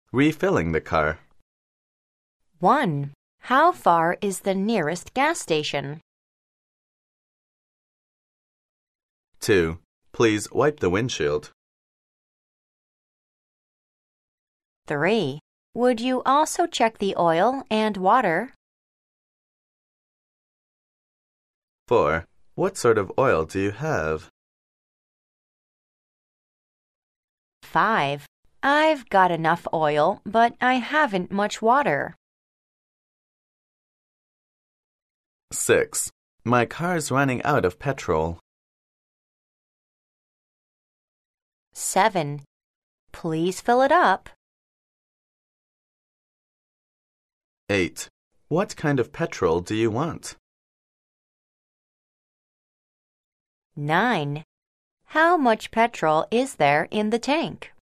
Refilling the car. 1. How far is the nearest gas station? 2. Please wipe the windshield. 3. Would you also check the oil and water? 4. What sort of oil do you have? 5. I've got enough oil, but I haven't much water. 6. My car's running out of petrol. 7. Please fill it up. 8. What kind of petrol do you want? 9. How much petrol is there in the tank?